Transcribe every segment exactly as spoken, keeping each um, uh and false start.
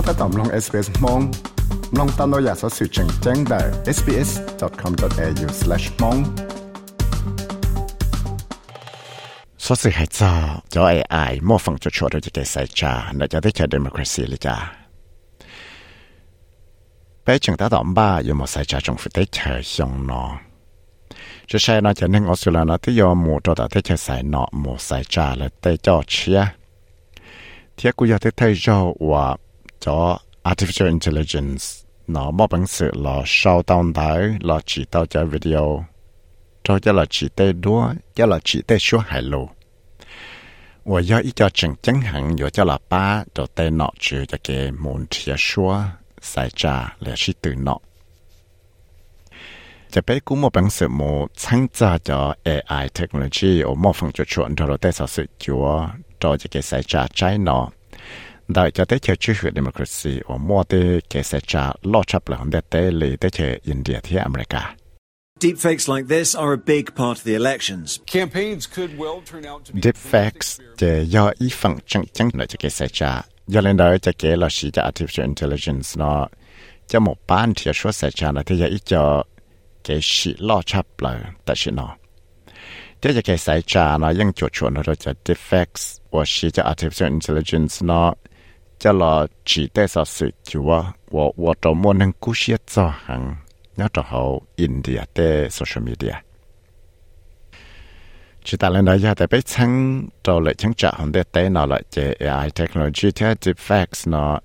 ก็ตอมลง เอส บี เอส มองลองตามเราอยากสอสื่อแจ้งแจ้งได้ เอส บี เอส ดอท คอม ดอท เอ ยู สแลช มองสอสื่อให้เจ้าจอ เอ ไอ มั่วฟังจุดชัวร์โดยจะเกิดใส่จ่าในจะได้เจอ democracy เลยจ้าไปจึงตาตอมบ้าอยู่หมดใส่จ่าจงฝึกได้เธอชงนอจะใช่น่าจะนึ่งออสเตรเลียนะที่ยอมหมู่ตัวแต่ที่จะใส่เนาะหมู่ใส่จ่าเลยได้จ่อเชียเที่ยกูอยากได้เธอจ่อว่าจ่อ artificial intelligence เนาะมอบังสือรอชาวตอนได้รอจีตาจะวิดีโอจ่อจะรอจีได้ด้วยจะรอจีได้ช่วยหายโล我要一家正正行有叫喇叭就带脑住就给门贴说ใส่จ่าและชิตื่นเนาะจะไปกู้มอบังสือมอชั้นจ่าจอ เอ ไอ technology โอมอฟังจุดชวนเราได้สอสุดจัวจอจะเกใส่จ่าใจเนาะได้จะได้เชื่อชื่อ democracy โอมอได้เกใส่จ่าล่อชับหลังได้เตเลยได้เชื่ออินเดียที่อเมริกา Deepfakes like this are a big part of the elections. Campaigns could well turn out to be Deepfakes จะย่ออีฝั่งจังจังเลยจะเกษตรจ้าย่อเล่นได้จะเกลสีจะ artificial intelligence เนาะจะหมกบ้านที่จะช่วยเสจานะที่จะอีจะเกสีล่อชับเลยแต่ชิเนาะที่จะเกษตรจ้าเนาะยังจดชวนเราจะ Deepfakes ว่าสีจะ artificial intelligence เนาะจะรอจีได้สักสิจัวว่าว่าตัวมันนึงกู้เสียจ่อหังnhớ cho họ India để social media chỉ ta lên đây giờ để biết chăng cho lại chăng trả hơn để tới nào lại chế a i technology theo deepfakes nó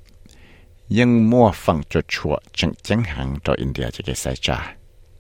nhưng mua phần cho chuột chẳng chẳng hạn cho India chỉ cái sai trả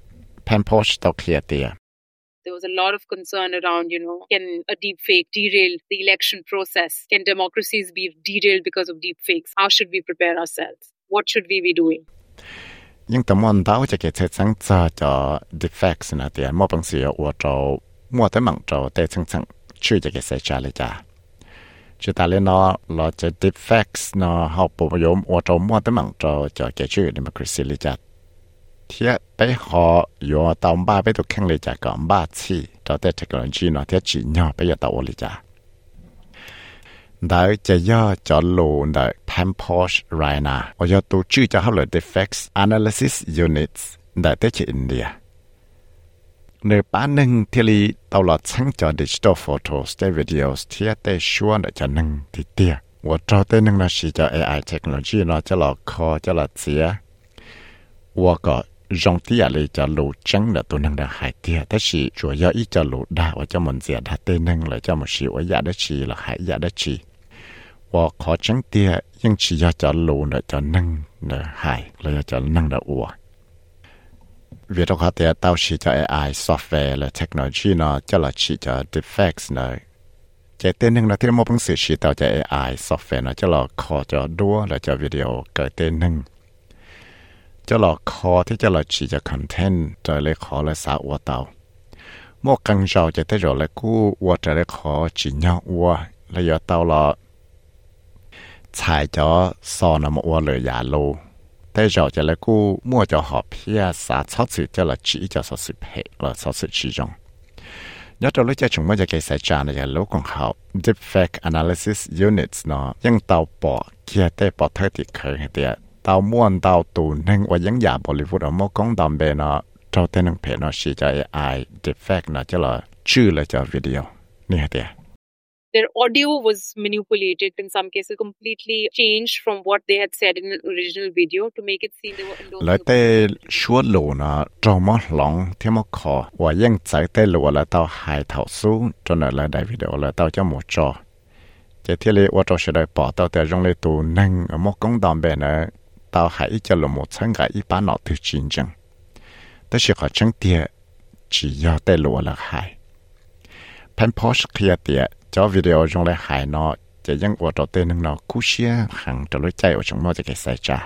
Pam Posh tao clear there There was a lot of concern around, you know, can a deepfake derail the election process? Can democracies be derailed because of deepfakes? How should we prepare ourselves? What should we be doing? ยังแต่มันดาวจะเกิดสังจะจะ defects นะแต่มั่วบางสิ่งว่าเรามั่วแต่มั่งเราแต่สังสังชื่อจะเกิดใส่ใจเลยจ้าจุดตาเลนอเราจะ defects เนาะเขาปุ่มยมว่าเรามั่วแต่มั่งเราจะเกิดชื่อ democracy เลยจ้าเทียไปหออยู่ตามบ้าไปถูกแข่งเลยจ้าก่อนบ้าที่เราแต่เทคโนโลยีเนาะเทียจีนย่อไปอยู่ตัวเลยจ้าได้จะย่อจอลูได้ Pam Posh ไรนะว่าจะตัวชื่อจะเขาเลย Defects Analysis Units ได้ที่อินเดียในป้าหนึ่งที่ลีตลอดทั้งจอ Digital Photos ได้ Videos ที่ได้ชัวร์ได้จะหนึ่งที่เดียว่าเราได้หนึ่งนะสิจะ เอ ไอ Technology เนาะจะหลอกคอจะหลอกเสียว่าก็จงที่อะไรจะรู้จังได้ตัวหนึ่งได้หายเดียแต่สิชัวร์ย่ออีจะรู้ได้ว่าจะมันเสียได้ตัวหนึ่งเลยจะมันสิว่าอยากได้ชีหรือหายอยากได้ชีว่าขอจังเตียยังชีอยากจะรู้เนี่ยจะนั่งเนี่ยหายเลยจะนั่งได้อัวเวลาเขาเตียเต้าชีจะ เอ ไอ software และเทคโนโลยีเนาะจะละชีจะ defects เนี่ยเจเต้นหนึ่งนะที่มันเป็นสื่อชีเต้าจะ เอ ไอ software เนาะจะละขอจะดัวและจะวิดีโอเกิดเต้นหนึ่งจะละขอที่จะละชีจะ content จะเลยขอเลยสาวเต้าโมกังเจ้าจะได้รอเลยกู้ว่าจะเลยขอจีเนาะอัวเลยเต้าละ踩咗傻那麼我來呀路，但係就嚟估摸咗學片啥操作就嚟指就所說皮啦，所說之中。有咗呢隻從乜嘢嘅實戰嚟嘅老公後 ，deepfake analysis units เนาะยัง到播嘅ได้播推啲佢嘅，到摸到度能或ยังอย่าบริวุฒิ冇講到咩เนาะ就ได้能片เนาะ是就 เอ ไอ deepfake เนาะ就嚟ชื่อเลย就 video นี่係 Their audio was manipulated, in some cases completely changed from what they had said in an original video to make it seem they were endorsing. 來對說路呢，做麼浪聽麼課，我應在對路來到海頭書，做呢來帶 video 來到就麼做。這天裡我做時來報道的用來讀能，麼講到邊呢，到海一隻路麼參加一般腦的競爭，但是好真啲，只要對路來海。Pam Posh 佢啲。cho video trong lại hài nó chỉ những vật đầu tiên nó cú xia hàng từ lối chạy ở trong nó chỉ cái sai cha. A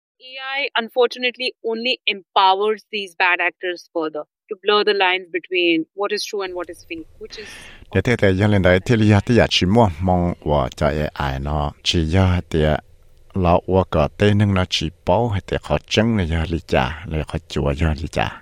I unfortunately only empowers these bad actors further to blur the lines between what is true and what is fake, which is. Để thế thì những lần đấy thì lý thì chỉ muốn mong và cho A I nó chỉ do thì lão và cái tên nó chỉ bảo thì họ chân là do lý cha, là họ chùa do lý cha.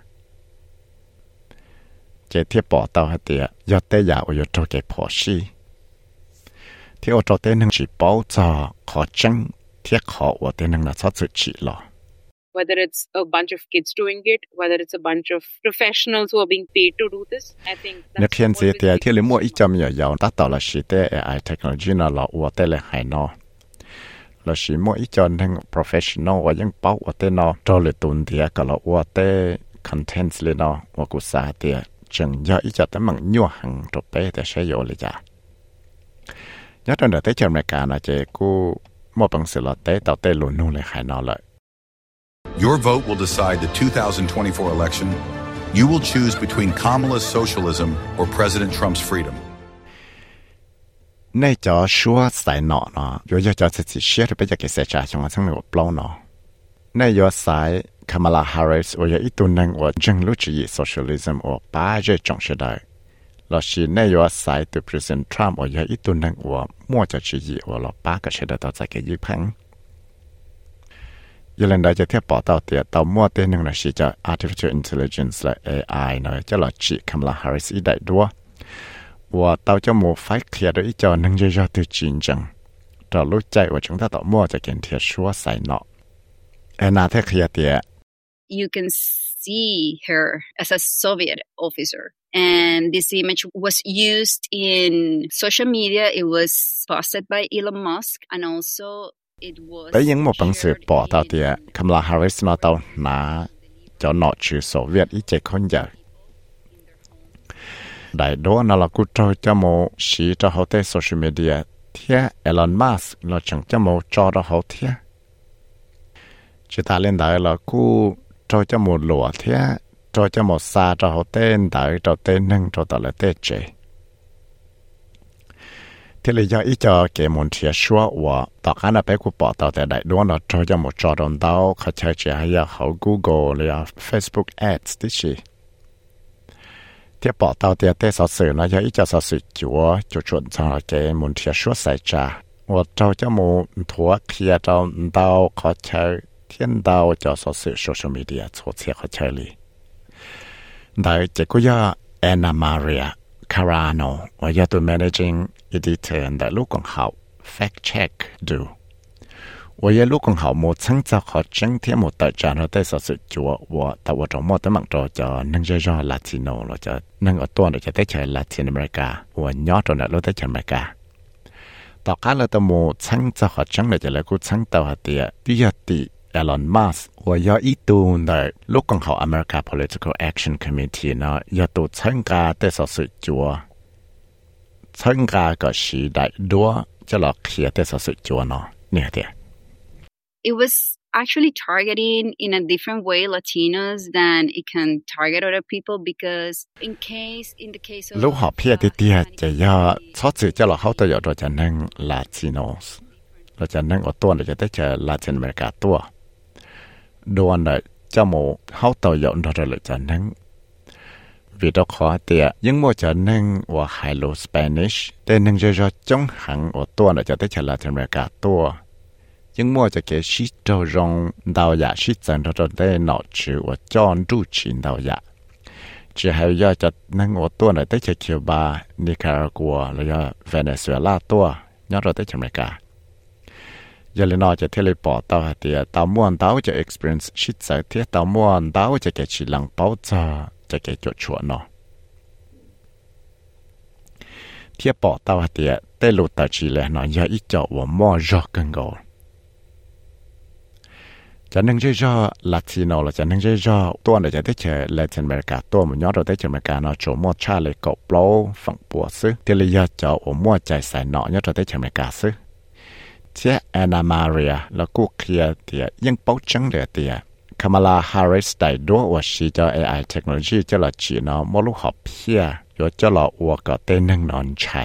Chỉ thiết bỏ tao hay tiệt, do tế giả ở chỗ cái phổ sĩ. Thì ở chỗ tế nâng chỉ bảo cho khó chân thiết khó của tên năng là sát sự chỉ lo whether it's a bunch of kids doing it, whether it's a bunch of professionals who are being paid to do this, I think that's nếu hiện giờ thì thì mỗi ít chấm nhiều giàu đã tạo là sự tế a i technology nó là của tên là hay nó là sự mỗi ít chấm năng professional và những bảo của tên nó cho lệ tuần thì cái là của tên content lên nó và cũng sao thì chừng giờ ít chấm tới bằng nhiều hàng chục bé để sử dụngเลยจ้ะnhớ trong đợt tới chấm này cả là chỉ cô một bằng sự là tế tạo tế luôn luôn là hay nó lại. Your vote will decide the two thousand twenty-four election. You will choose between Kamala's socialism or President Trump's freedom. Nay cho xua sai nọ nọ, yo yo cho tự share bây giờ cái sẽ trả trong cái người bao nọ. Nay yo sai Kamala Harris or yo ít tuần năng or dân lúc chỉ socialism or ba giờ trong thời đại. Là chỉ nay yo sai từ President Trump or yo ít tuần năng or mua cho chỉ or là ba cái thời đại đó tại cái gì phẳng. Giờ lần đâyจะเทียบปอตาวเตียตาวมั่วเต้นหนึ่งนะสิจะ artificial intelligence และ เอ ไอ เนาะจะหลอจี Kamala Harris อีได้ด้วยว่าตาวจะมั่วไฟเคลียร์ด้วยอีจอหนึ่งจะยอดตัวจริงจังเรารู้ใจว่าchúng taตาวมั่วจะเกินเทียชัวใส่เนาะเอ็น่าเทียเคลียร์เตีย You can see her as a Soviet officer and this image was used in social media. It was posted by Elon Musk and also Tại những một bằng sự bỏ tàu thì Kamala Harris nó tàu nã cho nó chữ Xô Viết ý chế khôn giờ. Đại đó nó là cụ trôi cho một sĩ cho hậu tế social media thế Elon Musk nó chẳng cho một cho đó hậu thế. Chỉ ta lên đại là cụ trôi cho một lụa thế trôi cho một xa cho hậu tế đại cho tên nâng cho ta là tế chế. Thế là do ý cho cái môn thiệt xóa và tất cả là bé của bỏ tàu tại đại đó là cho cho một trò đồn đauเขาใช้จะให้เขา Google หรือ Facebook Ads ที่สิที่bỏ tàu thìแต่สอสื่อนะยาอีจะสอสื่อจัวจุดชนทางcái môn thiệt xóaใส่จ่าว่าcho cho mộtทั่วเคลียร์đồn đauเขาใช้thiên đau choสอสื่อ social media ทั่วเสียเขาใช้เลยได้เจ้าก็ยา Anna Maria Carano ว่าอยากตัว managing editor แต่ลูกของเขา fact check ดูว่าอยากลูกของเขาหมดทั้งจะขอจังเทียมหมดแต่จานเราได้สัสุดจัวว่าแต่ว่าจะหมดแต่มังจะจะนั่งจะจะ Latino เราจะนั่งเอาตัวเราจะได้ใช้ Latin America ว่าย้อนตัวเราได้ใช้อเมริกาต่อการเราจะหมดทั้งจะขอจังเราจะเลยกูทั้งตัวเดียที่ยติElon Musk ว่าอยากอีตูนแต่ลูกของเขา America Political Action Committee นะอยากตัวทั้งกาได้สัสุดจัวทั้งกาก็สีได้ด้วยจะหลอกเขียนได้สัสุดจัวเนาะเนี่ยเดีย It was actually targeting in a different way Latinos than it can target other people because in case in the case of ลูกหอบเพียติเตียจะยอชอบสื่อจะหลอกเขาตัวอยู่ตัวจะนั่ง Latinos เราจะนั่งเอาตัวเราจะได้เจอ Latin America ตัวโดนเลยเจ้าหมูเขาตัวอยู่ตัวเราจะนั่งvì đó khó tiệt nhưng mà cho nênว่า Hello Spanish แต่นึงจะจะจงหังว่าตัวน่ะจะได้ฉลาดอเมริกาตัวnhưng màจะเกี่ยชิโตรงดาวยาชิจันทร์ได้หนอชื่อว่าจอนรูชินดาวยาจะให้ยาจะนั่งว่าตัวน่ะได้จะคิวบานิคารากัวแล้วก็เวเนซุเอลาตัวย้อนเราได้อเมริกาอย่าเลยนอจะเทเลพอร์ตตัวเดียตามม้วนดาวจะ experience ชิดใจเทียตามม้วนดาวจะเกี่ยชิลังเป้าจะจะเกี่ยจดชัวเนาะเทียบปอตาวเดียได้รู้ตัดชีเลยเนาะอย่าอีเจ้าว่ามั่วจอกกันก่อนจะนั่งเจ้าลาติโนหรือจะนั่งเจ้าตัวเนี่ยจะได้เจอลาตินอเมริกาตัวมันย้อนเราได้เจออเมริกาเนาะโจมั่วชาเลยกบโปรฝั่งปัวซึที่เลยยาเจ้าว่ามั่วใจใส่เนาะย้อนเราได้เจออเมริกาซึเจ้าแอนนามาเรียแล้วกูเคลียร์เดียยังเป้าจังเดียเดียKamala Harris ได้ด้วยว่าชีจะ เอ ไอ technology จะหล่อจีเนาะมลุกหอบเพียอยู่จะหล่อวัวก็เต้นนั่งนอนใช่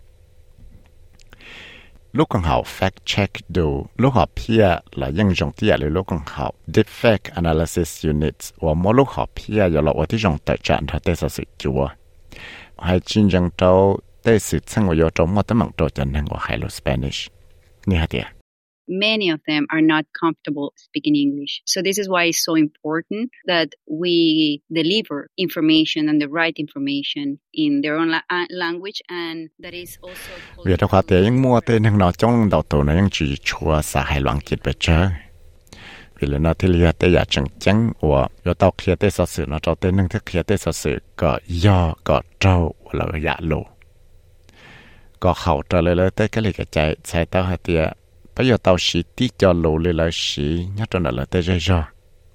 ลูกของเขา fact check ดูลูกหอบเพียหล่อยังจงเตี้ยเลยลูกของเขา defect analysis units ว่ามลุกหอบเพียอยู่หล่อว่าที่จงแต่จันทร์เตสสุดจัวให้จริงจังโตเตสุดซึ่งว่าอยู่จงมั่วตั้งมั่งโตจะนั่งว่า Hello Spanish นี่ฮะเดีย many of them are not comfortable speaking English. So this is why it's so important that we deliver information and the right information in their own la- language, and that is also. Vì đó khoa tế những mua tên hàng nó trong đầu tù nó những chỉ chua xã hay loạn kịch về chơi. Vì là nó thì liệt tế giả chẳng chẳng và do tao kia tế sở sự nó cho tên nâng thức kia tế sở sự có do có trâu là dạ lộ. Có khẩu trở lại lấy tế cái lì cái chạy chạy tao hả tìa. Bây giờ tao xí tí cho lộ lì lại xí nhắc cho nó là tế rơi rơ.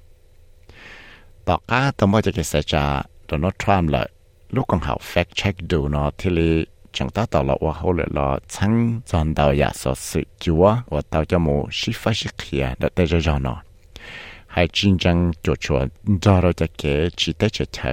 Tao cá tao mới cho cái xe trả rồi nó Trump lại. Lúc còn học fact check đủ nó thì lì chẳng ta tao là hoa hậu lại là chẳng dọn tao giả sở sự chúa và tao cho mù xí phát xí kia để tế rơi rơ nó. Hay chính chẳng chỗ chỗ do rồi cho cái chỉ tế chế chơi.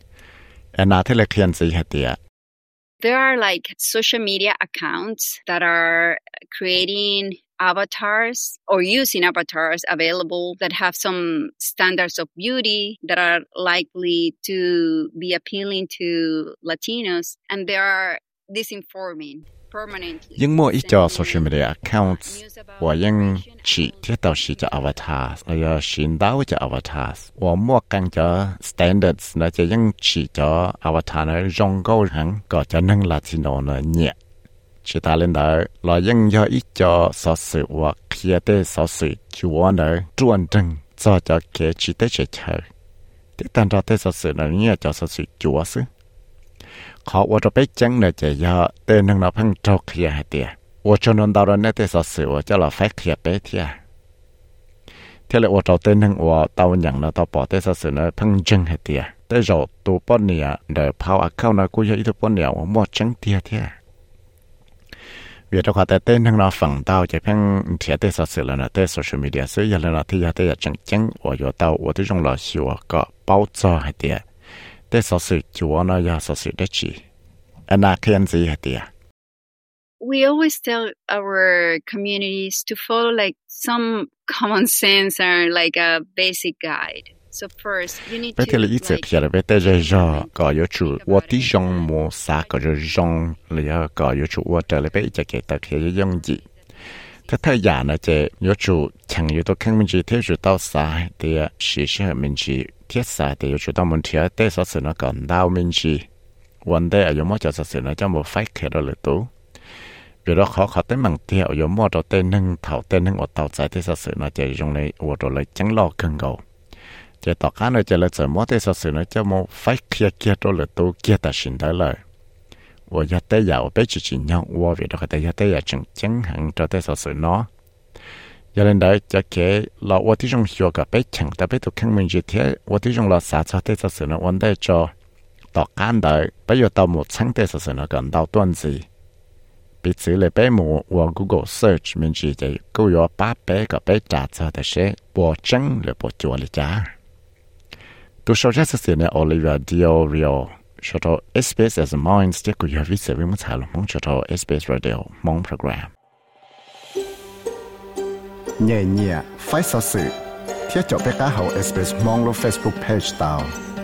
Anh nói thế là khiên gì hả tìa? There are like social media accounts that are creating avatars or using avatars available that have some standards of beauty that are likely to be appealing to Latinos, and they are disinforming permanently. Nhưng mua ít cho social media accounts và những chỉ thiết tạo sĩ cho avatars, hay xin đáo cho avatars, và mua càng cho standards là cho những chỉ cho avatar nó rong câu hẳn có cho nâng Latino nó nhẹ. Chỉ ta lên đó là những do ít cho sở sự và kia tế sở sự chúa nó truân trừng cho cho cái chỉ tế chế chơi. Thế tan cho tế sở sự nó nhẹ cho sở sự chúa xứ. Họว่าจะไปจังเนี่ยจะยาเต้นนั่งนับพังเจ้าเขียให้เตียว่าจะนอนดาวเนี่ยเตสสื่อว่าจะเราแฟกเขียไปเทียเท่าไรว่าเราเต้นนั่งว่าดาวอย่างเราตัวปอเตสสื่อเนี่ยพังจังให้เตียแต่เราตัวป้อนเนี่ยเดี๋ยวพาวเข้านะกูจะอีตัวป้อนเนี่ยว่ามั่วจังเตียเทียเวียดเขาแต่เต้นนั่งเราฝั่งดาวจะพังเทียเตสสื่อแล้วนะเตโซเชียลมีเดียซื้ออย่างเราที่ยาเตยจังจังว่าอยู่ดาวว่าที่จงเราชัวก็เป้าจ่อให้เตียแต่สอสื่อจัวน่ะยาสอสื่อได้จีอันน่าเขียนสิฮะเตีย We always tell our communities to follow like some common sense or like a basic guide. So first, you need to like. ไปเที่ยวอีเจ็บเขียนไปแต่จะรอก็อยู่จู่ว่าที่จงมัวสาก็จะจงเลยก็อยู่จู่ว่าจะเลยไปจะเกิดแต่เขียนยังจีถ้าถ้าอย่างน่ะจะอยู่จู่chẳngอยู่ตัวข้างมันจีเที่ยวจู่到สายเดียสิเชื่อมันจีthiết xã thì yêu cầu mình thiết để sản xuất nó còn đau mình gì, vấn đề ở chỗ mà cho sản xuất nó cho một phái khác đó là tốt. Vì đó khó khó tới bằng theo chỗ mà cho tên nâng thảo tên nâng ở tàu trái để sản xuất nó chỉ dùng này ở chỗ này chẳng lo cần cầu. Chỉ tao cá nó chỉ là chỉ mà để sản xuất nó cho một phái khác kia đó là tốt kia ta xin tới lời. Và giờ tới giờ bé chỉ chỉ nhau, và vì đó cái giờ tới giờ chẳng chẳng hẳn cho tới sản xuất nó. Cho nên đấy cho cái là ởที่trong hiệu quả bé chẳng ta bé tụi khang mình chỉ thế ởที่trong là xã cho thế sản xuất nó vấn đề cho tao can đấy bây giờ tao một sáng thế sản xuất nó cần tao tuân gì bị xử lý bé một ở Google search mình chỉ để câu hỏi ba bé có bé trả cho thế sẽ bỏ chân để bỏ chuột đi trả tôi sau đó sản xuất này Olivia Diorio cho tôi ét bê ét as Minds để câu hỏi viết về một thảo luận cho tôi ét bê ét Radio mong program nhẹ nhẹ phải sở sự thiết cho bé cá hậu ét bê ét mong lo Facebook page tao